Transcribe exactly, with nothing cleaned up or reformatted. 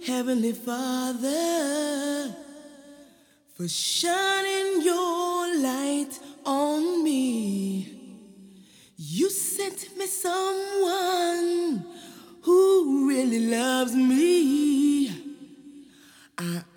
Heavenly Father, for shining your light on me. You sent me someone who really loves me. I